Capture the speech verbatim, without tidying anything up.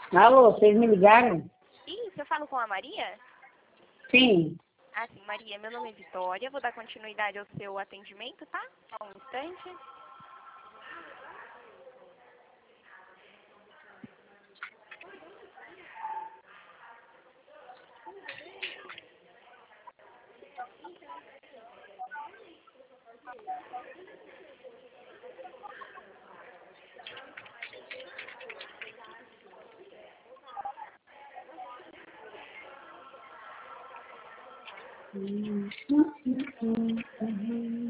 Alô, vocês me ligaram? Isso, eu falo com a Maria? Sim. Ah, sim, Maria, meu nome é Vitória, vou dar continuidade ao seu atendimento, tá? Só um instante. Hum, hum, hum, hum, hum.